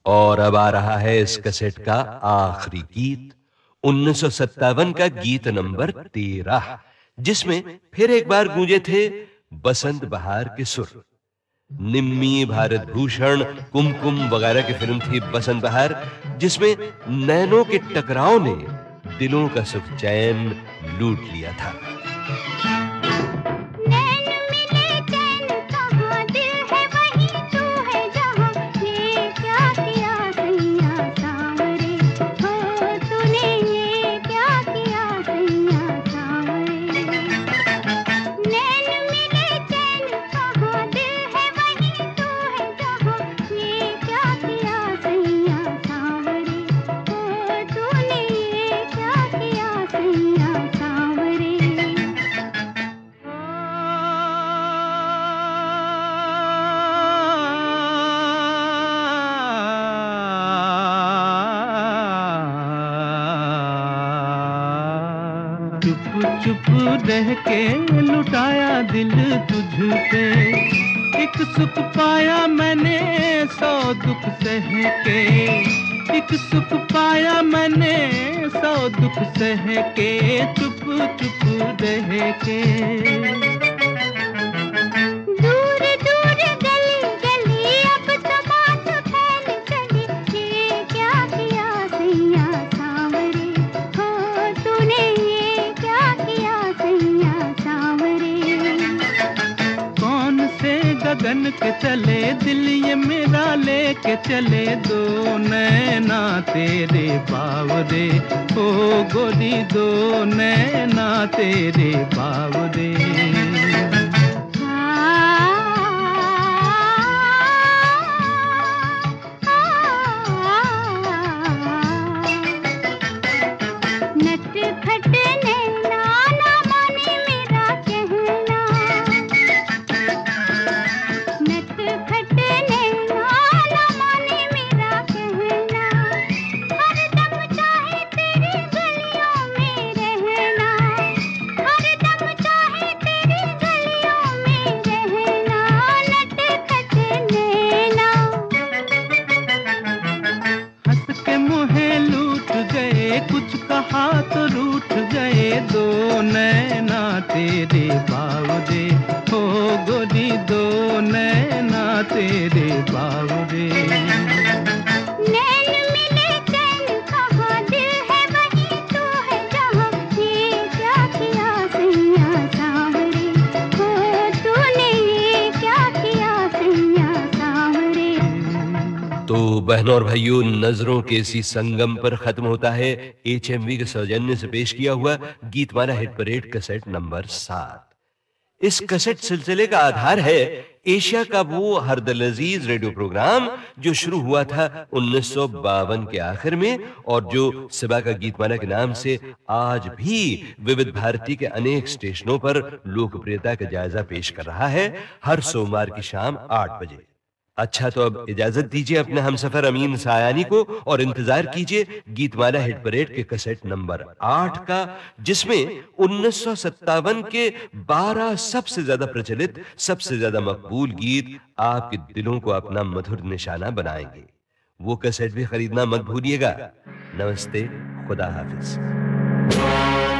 और अब आ रहा है इस कैसेट का आखिरी गीत, 1957 का गीत नंबर 13, जिसमें फिर एक बार गूंजे थे बसंत बहार के सुर। निम्मी, भारत भूषण, कुमकुम वगैरह की फिल्म थी बसंत बहार, जिसमें नैनों के टकराव ने दिलों का सुख चैन लूट लिया था। चुप रह के लुटाया दिल तुझ पे, एक सुख पाया मैंने 100 दुख सह के, एक सुख पाया मैंने 100 दुख सह के, चुप चुप रह के। गगन के चले दिल ये मेरा लेके चले, दो नैना तेरे बावरे, ओ गोरी दो नैना तेरे बावरे। कुछ कहा तो रूठ गए, दो नैना तेरे बावरे, हो गोरी दो नैना तेरे बावरे। नैन मिले चैन कहाँ, दिल है वही तो है जहाँ, ये क्या किया सैया सांवरे, हो तूने ये क्या किया सैया सांवरे। तो बहनों और भाइयों, नजरों के इसी संगम पर खत्म होता है HMV के सौजन्य से पेश किया हुआ Geetmala hit parade cassette number 7। इस कैसेट सिलसिले का आधार है एशिया का वो हरदिल अजीज रेडियो प्रोग्राम जो शुरू हुआ था 1952 के आखिर में, और जो सिबा का गीतमाला के नाम से आज भी विविध भारती के अनेक स्टेशनों पर लोकप्रियता का जायजा पेश कर रहा है, हर सोमवार की शाम 8 बजे। अच्छा, तो अब इजाजत दीजिए अपने हमसफर अमीन सायानी को, और इंतजार कीजिए गीतमाला हिट परेड के कैसेट नंबर 8 का, जिसमें 1957 के 12 सबसे ज्यादा प्रचलित, सबसे ज्यादा मकबूल गीत आपके दिलों को अपना मधुर निशाना बनाएंगे। वो कैसेट भी खरीदना मत भूलिएगा। नमस्ते, खुदा हाफिज।